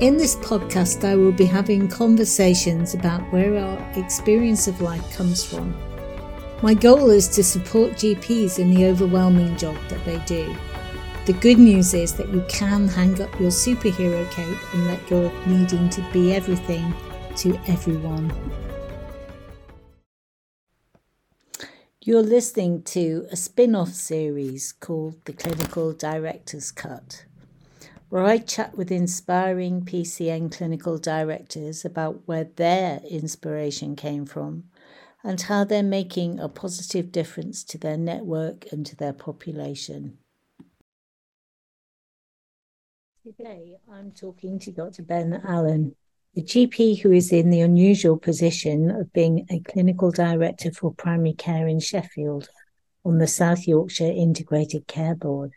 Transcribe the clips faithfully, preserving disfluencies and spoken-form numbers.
In this podcast, I will be having conversations about where our experience of life comes from. My goal is to support G Ps in the overwhelming job that they do. The good news is that you can hang up your superhero cape and let go of needing to be everything to everyone. You're listening to a spin-off series called The Clinical Director's Cut, where I chat with inspiring P C N clinical directors about where their inspiration came from and how they're making a positive difference to their network and to their population. Today, I'm talking to Doctor Ben Allen, a G P who is in the unusual position of being a clinical director for primary care in Sheffield on the South Yorkshire Integrated Care Board.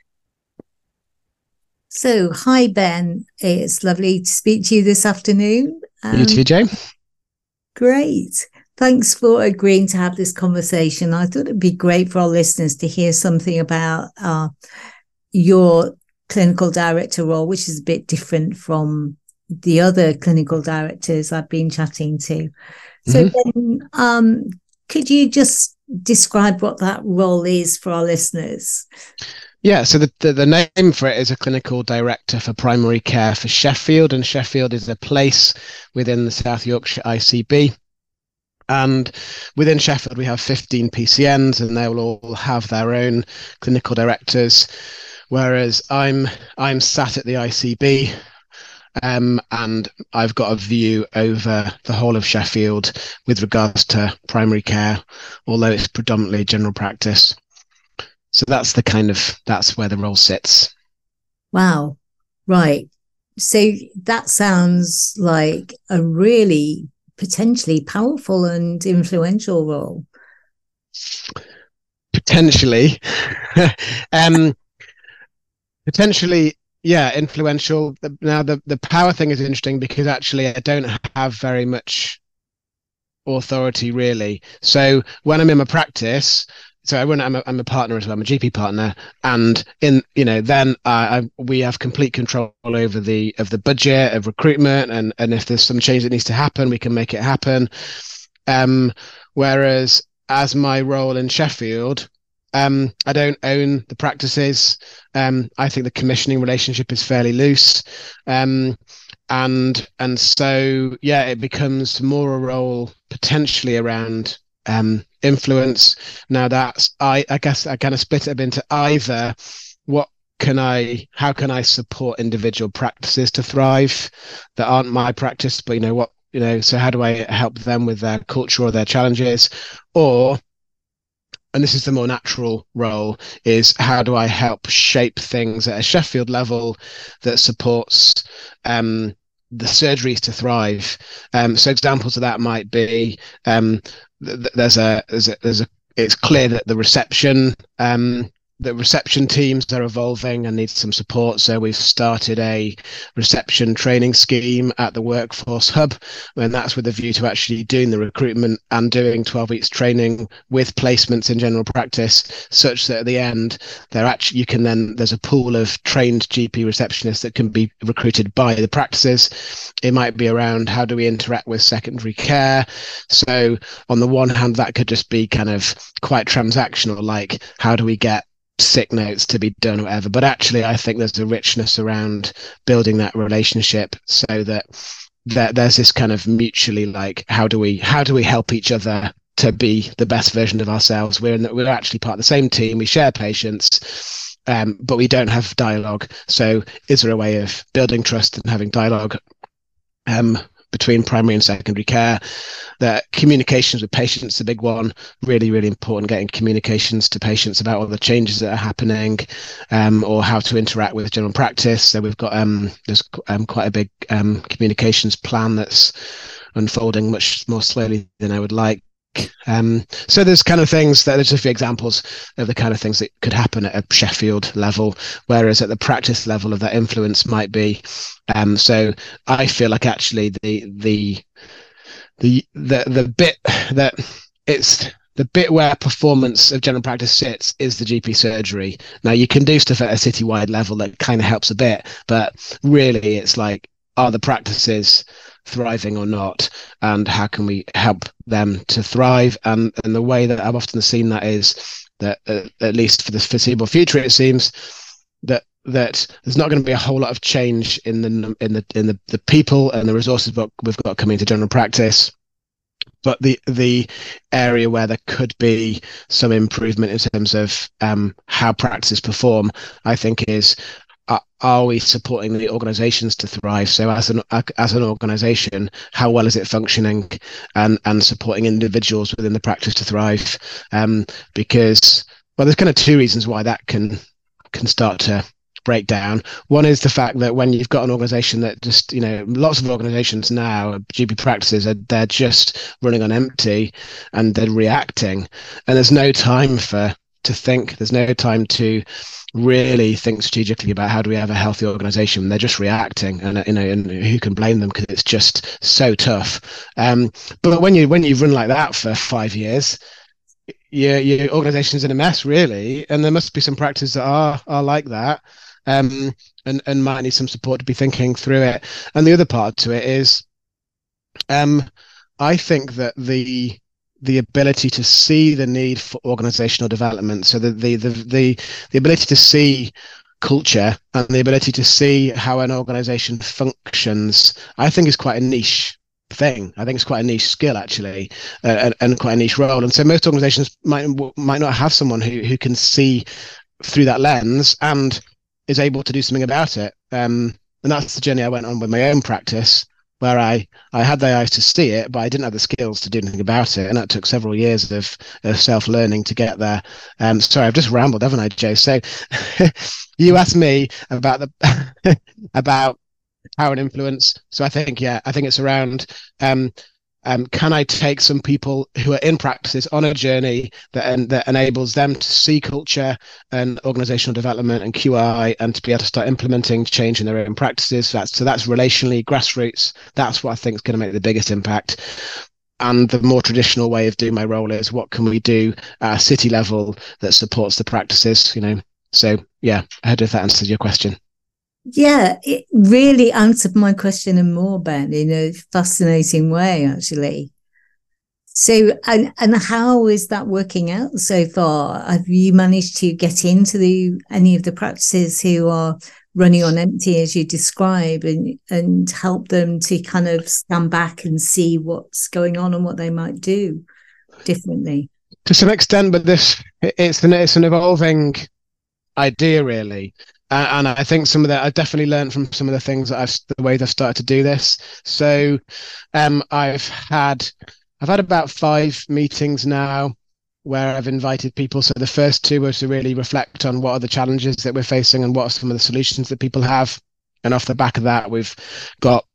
So, hi Ben, it's lovely to speak to you this afternoon. Um, you too, Joe. Great. Thanks for agreeing to have this conversation. I thought it'd be great for our listeners to hear something about uh, your clinical director role, which is a bit different from the other clinical directors I've been chatting to. So mm-hmm. Ben, um, could you just describe what that role is for our listeners? Yeah, so the, the, the name for it is a clinical director for primary care for Sheffield, and Sheffield is a place within the South Yorkshire I C B. And within Sheffield, we have fifteen P C Ns, and they will all have their own clinical directors. Whereas I'm I'm sat at the I C B, um, and I've got a view over the whole of Sheffield with regards to primary care, although it's predominantly general practice. So that's the kind of that's where the role sits. Wow, right. So that sounds like a really potentially powerful and influential role. Potentially. um, Potentially, yeah, influential. Now, the, the power thing is interesting because actually I don't have very much authority, really. So when I'm in my practice, so I run, I'm a, I'm a partner as well, I'm a G P partner, and in you know then uh, I, we have complete control over the of the budget of recruitment, and and if there's some change that needs to happen, we can make it happen. Um, whereas as my role in Sheffield, Um, I don't own the practices. Um, I think the commissioning relationship is fairly loose. Um, and and so, yeah, it becomes more a role potentially around um, influence. Now that's, I, I guess I kind of split it up into either what can I, how can I support individual practices to thrive that aren't my practice, but, you know, what, you know, so how do I help them with their culture or their challenges? Or, and this is the more natural role, is how do I help shape things at a Sheffield level that supports um, the surgeries to thrive? Um, so examples of that might be um, th- there's a there's a there's a it's clear that the reception um, the reception teams are evolving and need some support. So we've started a reception training scheme at the Workforce Hub, and that's with a view to actually doing the recruitment and doing twelve weeks training with placements in general practice, such that at the end, they're actually, you can then, there's a pool of trained G P receptionists that can be recruited by the practices. It might be around how do we interact with secondary care. So on the one hand, that could just be kind of quite transactional, like how do we get sick notes to be done or whatever, but actually I think there's a richness around building that relationship so that, that there's this kind of mutually like how do we how do we help each other to be the best version of ourselves. We're in the, we're actually part of the same team, we share patients, um, but we don't have dialogue. So is there a way of building trust and having dialogue um between primary and secondary care? That communications with patients is a big one, really, really important, getting communications to patients about all the changes that are happening, um, or how to interact with general practice. So we've got, um, there's um, quite a big um, communications plan that's unfolding much more slowly than I would like. Um, so there's kind of things that there's a few examples of the kind of things that could happen at a Sheffield level, whereas at the practice level of that influence might be. Um, so I feel like actually the the the the the bit that it's the bit where performance of general practice sits is the G P surgery. Now you can do stuff at a citywide level that kind of helps a bit, but really it's like are the practices thriving or not, and how can we help them to thrive? And and the way that I've often seen that is that, uh, at least for the foreseeable future, it seems that that there's not going to be a whole lot of change in the in the in the, the people and the resources that we've got coming to general practice. But the the area where there could be some improvement in terms of um, how practices perform, I think, is, uh, are we supporting the organisations to thrive? So as an as an organisation, how well is it functioning, and and supporting individuals within the practice to thrive? Um, because, well, there's kind of two reasons why that can can start to break down. One is the fact that when you've got an organization that just, you know, lots of organizations now, G P practices, are, they're just running on empty and they're reacting, and there's no time for to think. There's no time to really think strategically about how do we have a healthy organization. They're just reacting, and you know, and who can blame them, because it's just so tough. Um, but when you when you run like that for five years, your your organization's in a mess, really, and there must be some practices that are are like that. Um, and, and might need some support to be thinking through it. And the other part to it is, um, I think that the the ability to see the need for organizational development, so the the the the, the ability to see culture and the ability to see how an organization functions, I think is quite a niche thing. I think it's quite a niche skill, actually, uh, and, and quite a niche role. And so most organizations might might not have someone who who can see through that lens and is able to do something about it. Um, and that's the journey I went on with my own practice, where I, I had the eyes to see it, but I didn't have the skills to do anything about it. And that took several years of, of self-learning to get there. Um, sorry, I've just rambled, haven't I, Joe? So you asked me about the about power and influence. So I think, yeah, I think it's around, um, Um, can I take some people who are in practices on a journey that, and, that enables them to see culture and organizational development and Q I, and to be able to start implementing change in their own practices? So that's, so that's relationally, grassroots. That's what I think is going to make the biggest impact. And the more traditional way of doing my role is, what can we do at a city level that supports the practices? You know, so yeah, I hope that answers your question. Yeah, it really answered my question and more, Ben, in a fascinating way, actually. So, and and how is that working out so far? Have you managed to get into the any of the practices who are running on empty, as you describe, and and help them to kind of stand back and see what's going on and what they might do differently? To some extent, but this it's an it's an evolving idea, really. Uh, and I think some of that I've definitely learned from some of the things that I've the ways I've started to do this. So um, I've had I've had about five meetings now where I've invited people. So the first two were to really reflect on what are the challenges that we're facing and what are some of the solutions that people have. And off the back of that, we've got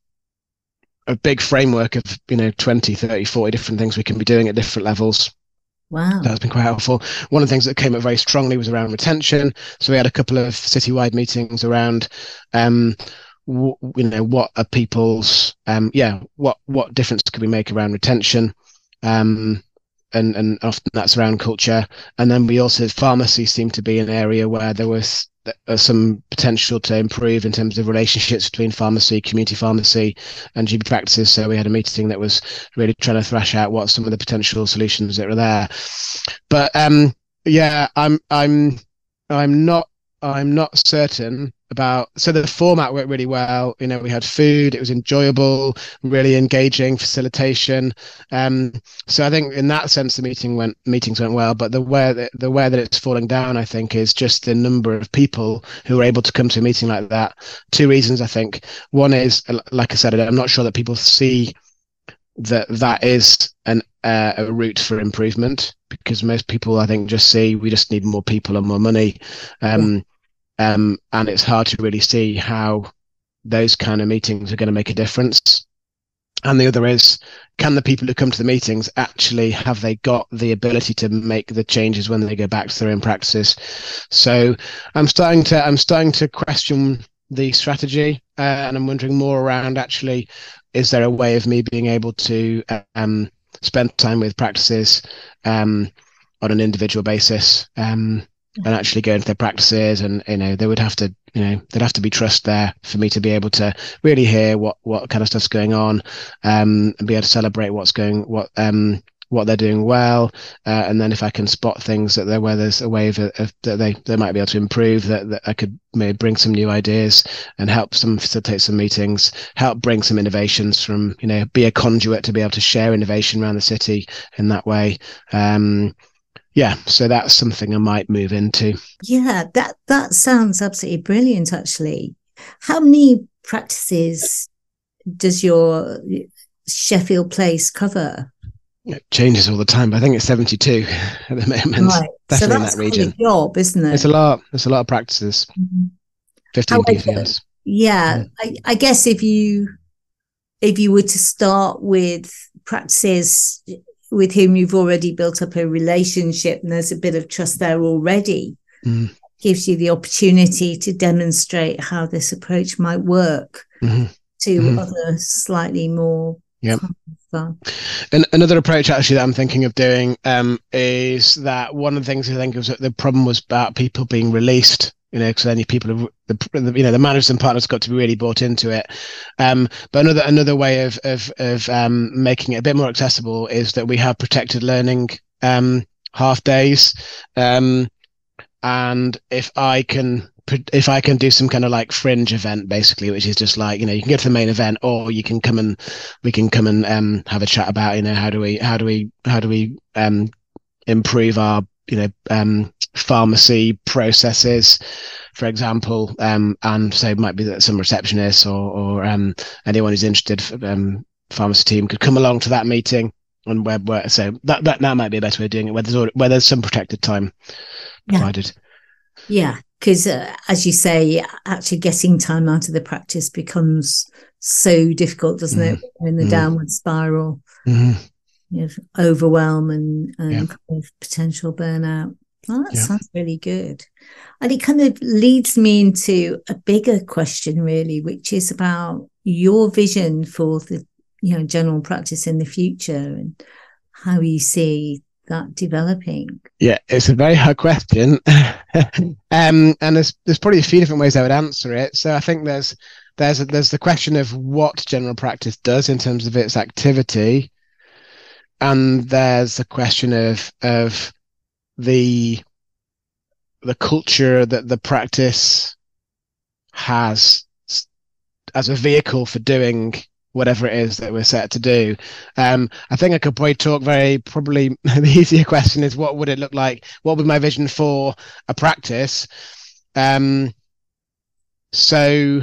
a big framework of, you know, twenty, thirty, forty different things we can be doing at different levels. Wow. That's been quite helpful. One of the things that came up very strongly was around retention. So we had a couple of citywide meetings around, um, w- you know, what are people's, um, yeah, what what difference could we make around retention, um, and and often that's around culture. And then we also, pharmacy seemed to be an area where there was uh, some potential to improve in terms of relationships between pharmacy, community pharmacy, and G P practices. So we had a meeting that was really trying to thrash out what some of the potential solutions that are there. But um, yeah, I'm I'm I'm not I'm not certain about. So the format worked really well. You know, we had food. It was enjoyable, really engaging, facilitation. Um, so I think in that sense, the meeting went meetings went well. But the way that the way that it's falling down, I think, is just the number of people who are able to come to a meeting like that. Two reasons, I think. One is, like I said, I'm not sure that people see that that is an uh, a route for improvement, because most people, I think, just see we just need more people and more money. Um, yeah. Um, and it's hard to really see how those kind of meetings are going to make a difference. And the other is, can the people who come to the meetings actually, have they got the ability to make the changes when they go back to their own practices? So I'm starting to I'm starting to question the strategy, uh, and I'm wondering more around, actually, is there a way of me being able to um, spend time with practices um, on an individual basis? Um, and actually go into their practices, and you know they would have to you know there'd have to be trust there for me to be able to really hear what what kind of stuff's going on, um and be able to celebrate what's going what um what they're doing well, uh, and then if I can spot things that there where there's a way of, of that they they might be able to improve, that, that I could maybe bring some new ideas and help some facilitate some meetings, help bring some innovations from you know be a conduit to be able to share innovation around the city in that way. um Yeah, so that's something I might move into. Yeah, that that sounds absolutely brilliant, actually. How many practices does your Sheffield place cover? It changes all the time, but I think it's seventy-two at the moment. Right. Definitely So in that's that region. quite a job, isn't it? It's a lot. It's a lot of practices. Mm-hmm. fifteen P C Ns. Yeah, mm. I, I guess if you if you were to start with practices with whom you've already built up a relationship and there's a bit of trust there already, mm. gives you the opportunity to demonstrate how this approach might work mm-hmm. to mm-hmm. other slightly more yep. fun. And another approach actually that I'm thinking of doing um, is that one of the things I think was that the problem was about people being released. You know, because then people have the you know the managers and partners got to be really bought into it. Um, but another another way of of of um, making it a bit more accessible is that we have protected learning um, half days, um, and if I can if I can do some kind of like fringe event basically, which is just like you know you can get to the main event, or you can come and we can come and um, have a chat about you know how do we how do we how do we um, improve our you know um, pharmacy processes, for example, um, and so it might be that some receptionists or, or um, anyone who's interested, um, pharmacy team could come along to that meeting, and where, where so that, that that might be a better way of doing it, where there's where there's some protected time provided. Yeah, because uh, as you say, actually getting time out of the practice becomes so difficult, doesn't mm-hmm. it? In the mm-hmm. downward spiral, mm-hmm. you know, overwhelm and, and yeah. kind of potential burnout. Oh, that yeah. sounds really good. And it kind of leads me into a bigger question, really, which is about your vision for the, you know, general practice in the future and how you see that developing. Yeah, it's a very hard question. um, and there's there's probably a few different ways I would answer it. So I think there's there's a, there's the question of what general practice does in terms of its activity, and there's the question of of the the culture that the practice has as a vehicle for doing whatever it is that we're set to do. Um, I think I could probably talk very probably the easier question is what would it look like? What would my vision for a practice? Um, so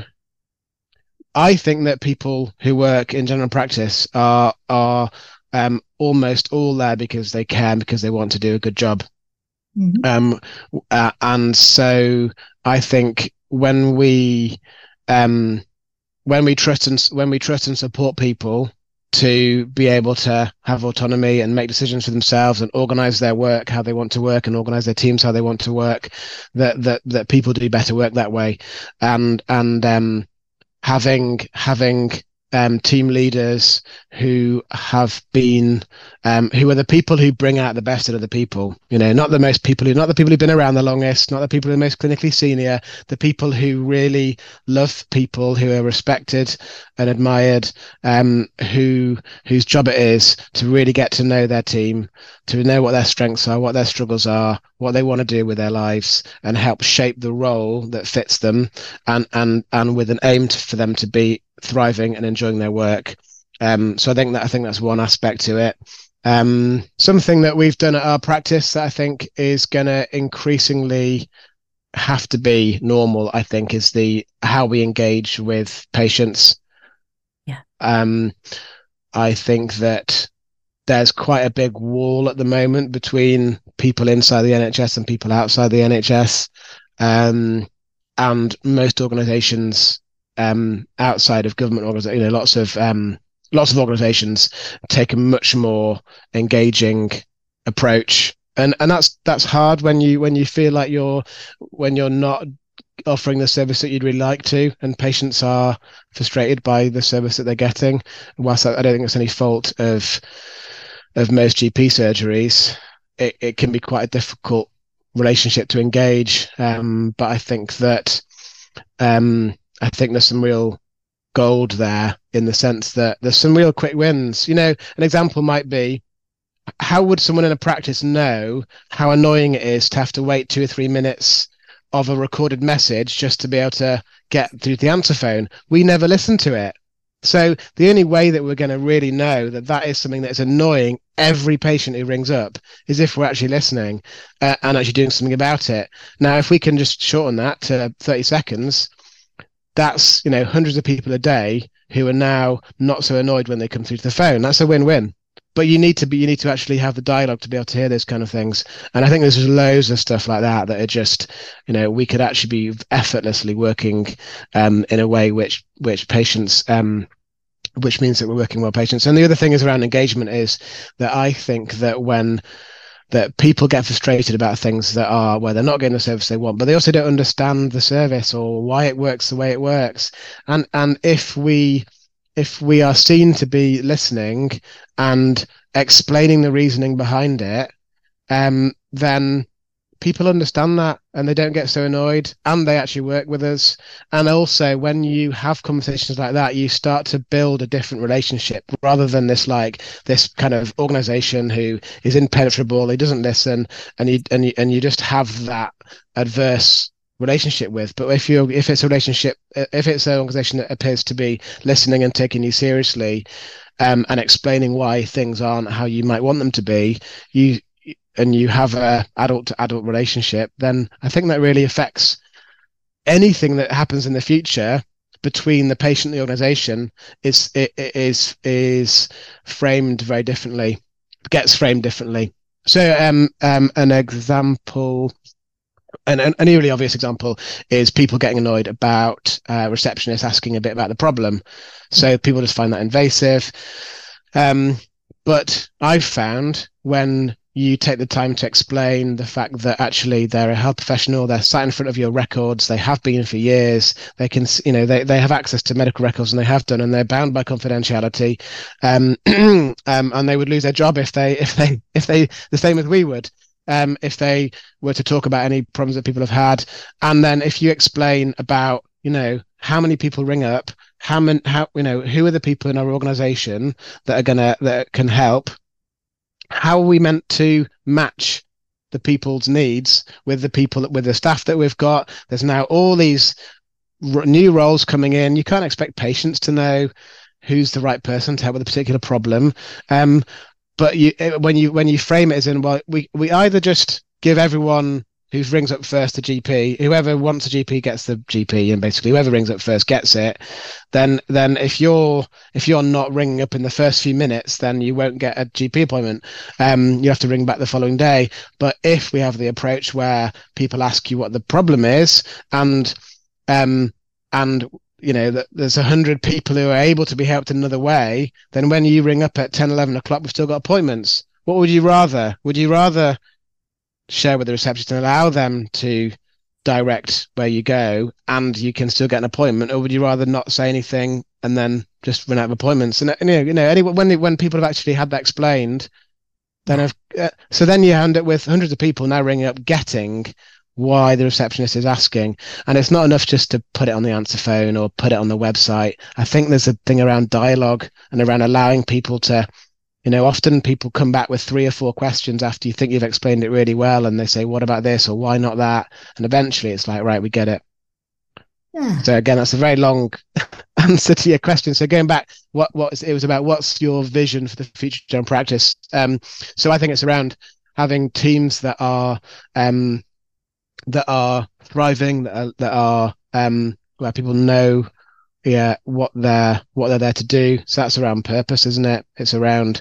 I think that people who work in general practice are are um, almost all there because they can, because they want to do a good job. Mm-hmm. Um, uh, and so I think when we um, when we trust and when we trust and support people to be able to have autonomy and make decisions for themselves and organize their work how they want to work and organize their teams how they want to work, that that that people do better work that way. And and um, having having Um, team leaders who have been, um, who are the people who bring out the best out of the people. You know, not the most people who, not the people who've been around the longest, not the people who are most clinically senior, the people who really love people, who are respected and admired, um, who whose job it is to really get to know their team, to know what their strengths are, what their struggles are, what they want to do with their lives, and help shape the role that fits them, and and and with an aim to, for them to be thriving and enjoying their work. Um, so I think that I think that's one aspect to it. Um, something that we've done at our practice that I think is going to increasingly have to be normal, I think, is the how we engage with patients. Yeah. Um, I think that there's quite a big wall at the moment between people inside the N H S and people outside the N H S. Um, and most organizations um, outside of government organizations, you know, lots of um, lots of organizations take a much more engaging approach. And and that's that's hard when you when you feel like you're when you're not offering the service that you'd really like to, and patients are frustrated by the service that they're getting. Whilst I, I don't think it's any fault of of most G P surgeries, it, it can be quite a difficult relationship to engage. Um, but I think that um, I think there's some real gold there in the sense that there's some real quick wins. You know, an example might be, how would someone in a practice know how annoying it is to have to wait two or three minutes of a recorded message just to be able to get through the answer phone? We never listen to it. So the only way that we're going to really know that that is something that is annoying every patient who rings up is if we're actually listening uh, and actually doing something about it. Now, if we can just shorten that to thirty seconds, that's, you know, hundreds of people a day who are now not so annoyed when they come through to the phone. That's a win-win. But you need to be, you need to actually have the dialogue to be able to hear those kind of things. And I think there's just loads of stuff like that that are just, you know, we could actually be effortlessly working um, in a way which which patients, um, which means that we're working well patients. And the other thing is around engagement is that I think that when that people get frustrated about things that are where they're not getting the service they want, but they also don't understand the service or why it works the way it works. And and if we if we are seen to be listening and explaining the reasoning behind it, um, then people understand that and they don't get so annoyed and they actually work with us. And also when you have conversations like that, you start to build a different relationship rather than this like this kind of organization who is impenetrable, he doesn't listen, and you and you and you just have that adverse relationship with. But if you if it's a relationship, if it's an organization that appears to be listening and taking you seriously, um, and explaining why things aren't how you might want them to be, you and you have a adult to adult relationship, then I think that really affects anything that happens in the future between the patient and the organization is it, it is is framed very differently, gets framed differently. So um um an example And an, an really obvious example is people getting annoyed about uh, receptionists asking a bit about the problem. So people just find that invasive. Um, but I've found when you take the time to explain the fact that actually they're a health professional, they're sat in front of your records, they have been for years, they can, you know, they, they have access to medical records and they have done, and they're bound by confidentiality. Um, um, and they would lose their job if they, if they, if they, the same as we would. Um, if they were to talk about any problems that people have had. And then if you explain about, you know, how many people ring up, how many, how, you know, who are the people in our organization that are going to, that can help, how are we meant to match the people's needs with the people, with the staff that we've got? There's now all these r- new roles coming in. You can't expect patients to know who's the right person to help with a particular problem. Um, But you, when you when you frame it as in, well, we, we either just give everyone who rings up first a G P, whoever wants a G P gets the G P, and basically whoever rings up first gets it. Then then if you're if you're not ringing up in the first few minutes, then you won't get a G P appointment. Um, you have to ring back the following day. But if we have the approach where people ask you what the problem is, and um and you know, that there's a hundred people who are able to be helped another way, then when you ring up at ten, eleven o'clock, we've still got appointments. What would you rather? Would you rather share with the receptionist and allow them to direct where you go and you can still get an appointment, or would you rather not say anything and then just run out of appointments? And, you know, you know, anyway, when they, when people have actually had that explained, then I've, uh, so then you end up with hundreds of people now ringing up, getting why the receptionist is asking. And it's not enough just to put it on the answer phone or put it on the website. I think there's a thing around dialogue and around allowing people to, you know, often people come back with three or four questions after you think you've explained it really well, and they say, what about this, or why not that? And eventually it's like, right, we get it. Yeah. So again, that's a very long answer to your question. So going back, what what it was about, what's your vision for the future general practice? Um, so I think it's around having teams that are um, that are thriving, that are, that are um, where people know, yeah, what they're what they're there to do. So that's around purpose, isn't it? It's around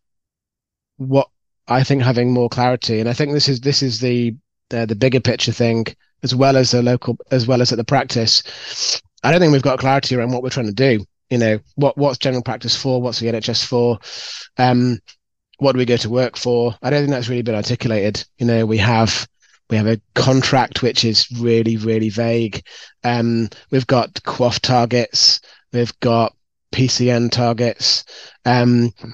what I think having more clarity, and I think this is this is the the, the bigger picture thing, as well as the local, as well as at the practice. I don't think we've got clarity around what we're trying to do. You know, what what's general practice for? What's the N H S for? Um, what do we go to work for? I don't think that's really been articulated. You know, we have. We have a contract which is really, really vague. Um, we've got Q O F targets. We've got P C N targets. Um,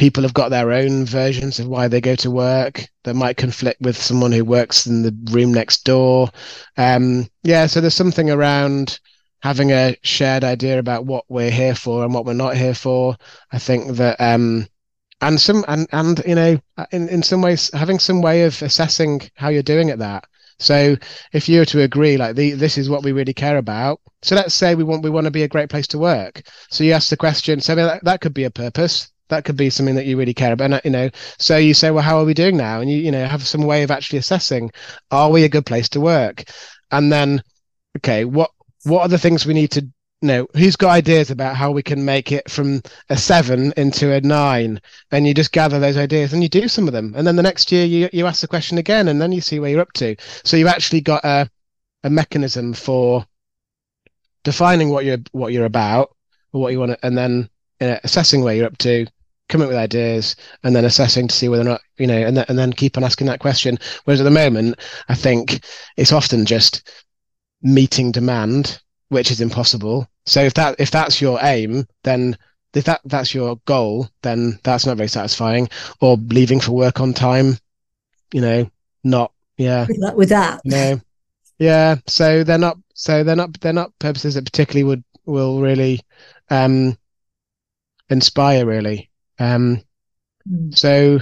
people have got their own versions of why they go to work that might conflict with someone who works in the room next door. Um, yeah, so there's something around having a shared idea about what we're here for and what we're not here for. I think that um, and some and and you know in in some ways having some way of assessing how you're doing at that. So if you were to agree, like the, this is what we really care about. So let's say we want we want to be a great place to work. So you ask the question. So I mean, that, that could be a purpose. That could be something that you really care about. And, you know, so you say, well, how are we doing now? And you you know have some way of actually assessing, are we a good place to work? And then, okay, what what are the things we need to know? Who's got ideas about how we can make it from a seven into a nine? And you just gather those ideas and you do some of them. And then the next year you you ask the question again, and then you see where you're up to. So you've actually got a a mechanism for defining what you're what you're about or what you want to, and then uh, assessing where you're up to, coming up with ideas, and then assessing to see whether or not, you know, and, th- and then keep on asking that question. Whereas at the moment, I think it's often just meeting demand, which is impossible. So if that if that's your aim, then if that that's your goal, then that's not very satisfying. Or leaving for work on time, you know, not yeah, with that, with that. you know, yeah. So they're not so they're not they're not purposes that particularly would will really um, inspire really. Um, mm. So.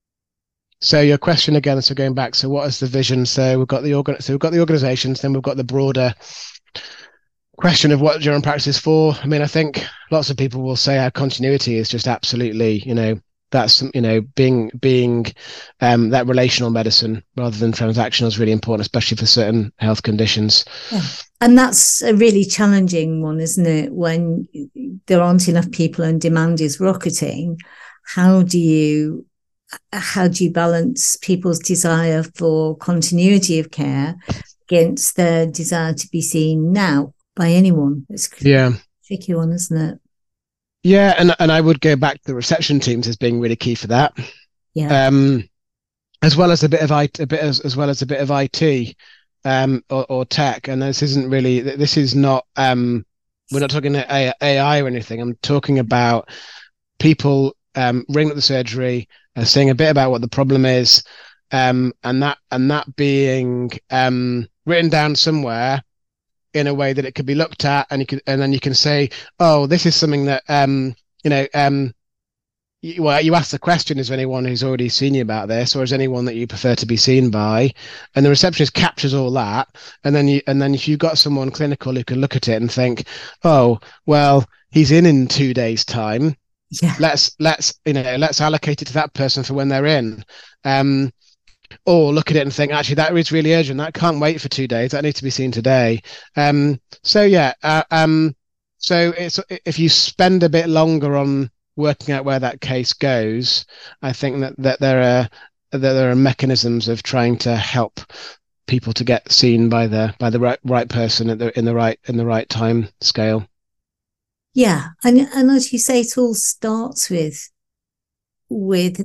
So your question again, so going back, so what is the vision? So we've got the organ, so we've got the organizations, then we've got the broader question of what general practice is for. I mean, I think lots of people will say our continuity is just absolutely, you know, that's, you know, being being um, that relational medicine rather than transactional is really important, especially for certain health conditions. Yeah. And that's a really challenging one, isn't it? When there aren't enough people and demand is rocketing, how do you how do you balance people's desire for continuity of care against their desire to be seen now by anyone? It's yeah. a tricky one, isn't it? Yeah, and and I would go back to the reception teams as being really key for that. Yeah. Um, as well as a bit of I T, a bit as, as well as a bit of I T, um, or, or tech. And this isn't really. This is not. Um, we're not talking A I or anything. I'm talking about people um, ringing up the surgery, uh, saying a bit about what the problem is, um, and that and that being um, written down somewhere in a way that it could be looked at, and you can, and then you can say, oh, this is something that um, you know. Um, you, well, you ask the question: is there anyone who's already seen you about this, or is anyone that you prefer to be seen by? And the receptionist captures all that, and then you, and then if you've got someone clinical who can look at it and think, oh, well, he's in in two days' time. Yeah. Let's let's you know let's allocate it to that person for when they're in, um, or look at it and think actually that is really urgent. That can't wait for two days. That needs to be seen today. Um, so yeah, uh, um, so it's if you spend a bit longer on working out where that case goes, I think that that there are that there are mechanisms of trying to help people to get seen by the by the right right person at the in the right in the right time scale. Yeah, and and as you say, it all starts with with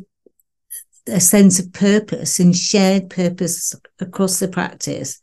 a sense of purpose and shared purpose across the practice,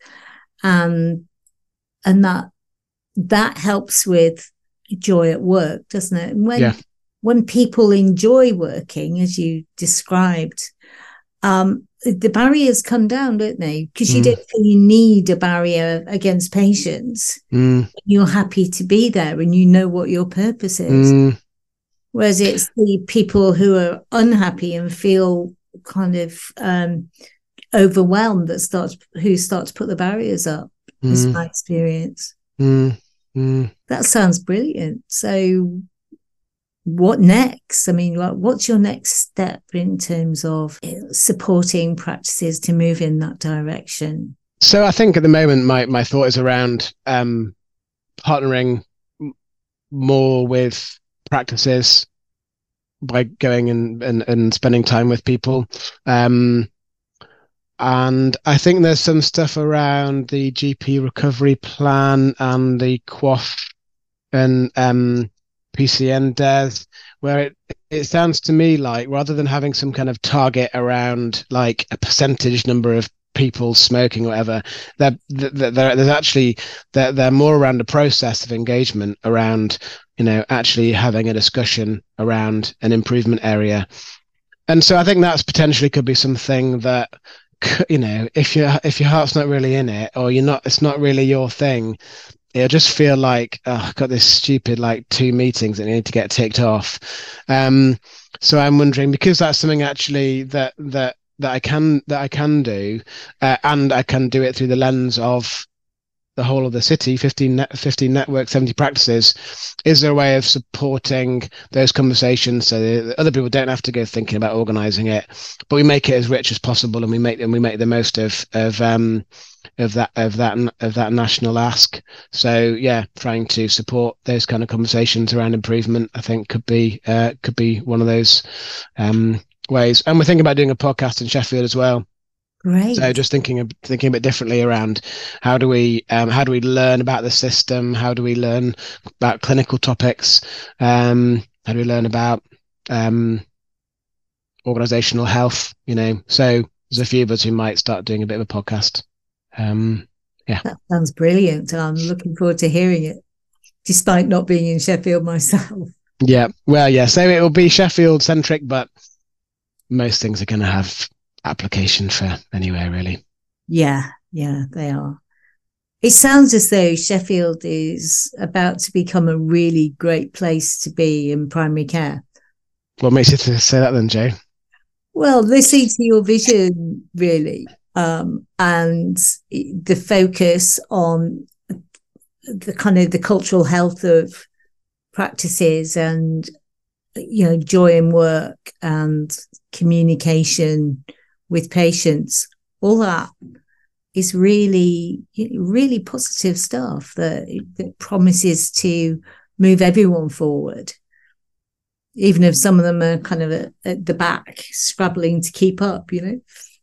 um, and that that helps with joy at work, doesn't it? And when yeah. when people enjoy working, as you described, um, the barriers come down, don't they? Because you mm. don't feel you need a barrier against patients. Mm. You're happy to be there and you know what your purpose is. Mm. Whereas it's the people who are unhappy and feel kind of um, overwhelmed that start who start to put the barriers up. Mm. Is my experience. Mm. Mm. That sounds brilliant. So what next? I mean, like, what's your next step in terms of supporting practices to move in that direction? So I think at the moment, my, my thought is around um, partnering more with practices by going and, and, and spending time with people. Um, and I think there's some stuff around the G P recovery plan and the Q O F and um, P C N D E S, where it, it sounds to me like rather than having some kind of target around like a percentage number of people smoking or whatever. They're, they're, they're, there's actually they're, they're more around the process of engagement around, you know, actually having a discussion around an improvement area. And so I think that's potentially could be something that, you know, if your if your heart's not really in it, or you're not, it's not really your thing, it'll just feel like, oh, I've got this stupid like two meetings that need to get ticked off. Um, so I'm wondering, because that's something actually that that that I can that I can do, uh, and I can do it through the lens of the whole of the city, fifteen, net, fifteen networks, seventy practices. Is there a way of supporting those conversations so that other people don't have to go thinking about organizing it, but we make it as rich as possible, and we make and we make the most of of um of that of that of that national ask. So yeah, trying to support those kind of conversations around improvement, I think could be uh, could be one of those um ways. And we're thinking about doing a podcast in Sheffield as well. Great. So just thinking thinking a bit differently around how do we um, how do we learn about the system? How do we learn about clinical topics? Um, how do we learn about um, organizational health? You know, so there's a few of us who might start doing a bit of a podcast. Um, yeah, that sounds brilliant. I'm looking forward to hearing it, despite not being in Sheffield myself. Yeah, well, yeah. So it will be Sheffield centric, but most things are going to have application for anywhere, really. Yeah, yeah, they are. It sounds as though Sheffield is about to become a really great place to be in primary care. What makes you to say that then, Joe? Well, listening to your vision, really, um, and the focus on the kind of the cultural health of practices, and, you know, joy in work and communication with patients, all that is really, really positive stuff that, that promises to move everyone forward, even if some of them are kind of at, at the back, scrabbling to keep up, you know?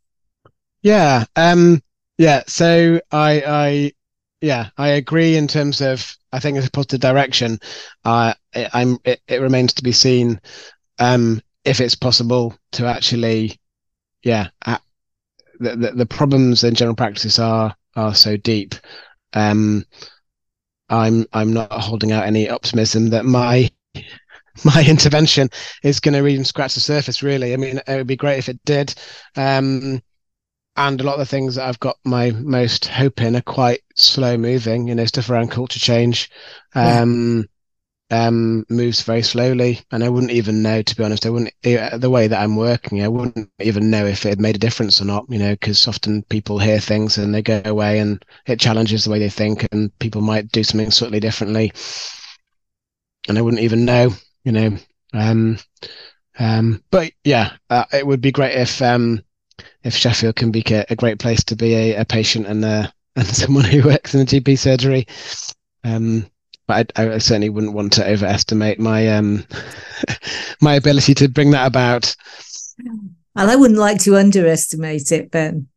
Yeah. Um, yeah. So I, I, yeah, I agree in terms of, I think it's a positive direction. Uh, it, I'm, it, it remains to be seen, um, if it's possible to actually, yeah, uh, the, the, the problems in general practice are, are so deep. Um, I'm, I'm not holding out any optimism that my, my intervention is going to even scratch the surface, really. I mean, it would be great if it did. Um, and a lot of the things that I've got my most hope in are quite slow moving, you know, stuff around culture change, um, yeah. um, moves very slowly. And I wouldn't even know, to be honest, I wouldn't, the way that I'm working, I wouldn't even know if it had made a difference or not, you know, because often people hear things and they go away and it challenges the way they think, and people might do something slightly differently. And I wouldn't even know, you know, um, um, but yeah, uh, it would be great if, um, if Sheffield can be a, a great place to be a, a patient and uh, and someone who works in a G P surgery. Um, but I, I certainly wouldn't want to overestimate my um, my ability to bring that about. And I wouldn't like to underestimate it, Ben.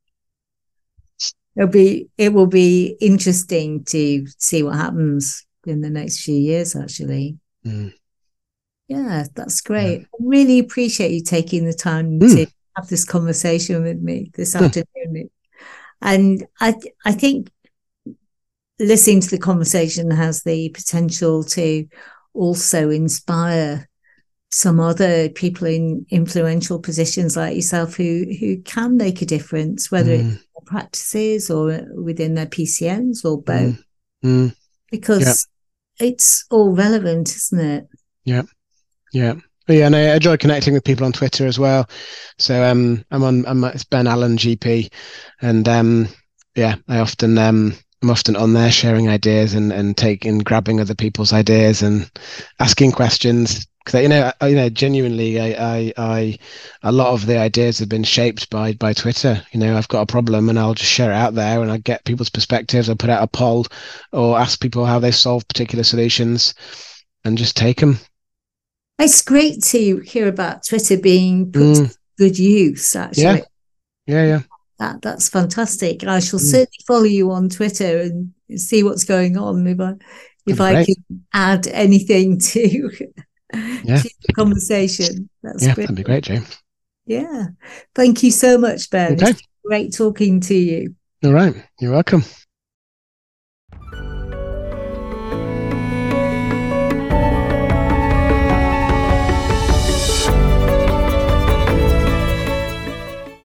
It'll be it will be interesting to see what happens in the next few years, actually. Mm. Yeah, that's great. Yeah. I really appreciate you taking the time mm. to have this conversation with me this afternoon. And I I think listening to the conversation has the potential to also inspire some other people in influential positions like yourself who who can make a difference, whether mm. it's their practices or within their P C Ns or both. Mm. Mm. Because yeah. it's all relevant, isn't it? Yeah. Yeah. Yeah, and I enjoy connecting with people on Twitter as well. So um, I'm on. I'm, it's Ben Allen G P, and um, yeah, I often um, I'm often on there sharing ideas and and taking grabbing other people's ideas and asking questions. Because you know, I, you know, genuinely, I, I, I, a lot of the ideas have been shaped by by Twitter. You know, I've got a problem and I'll just share it out there, and I get people's perspectives. I put out a poll or ask people how they solve particular solutions, and just take them. It's great to hear about Twitter being put mm. to good use, actually. Yeah, yeah, yeah. That, that's fantastic. And I shall mm. certainly follow you on Twitter and see what's going on. If I, if That'd I can add anything to, yeah. to the conversation. That's yeah, great. that'd be great, Jane. Yeah. Thank you so much, Ben. Okay. It's Great talking to you. All right. You're welcome.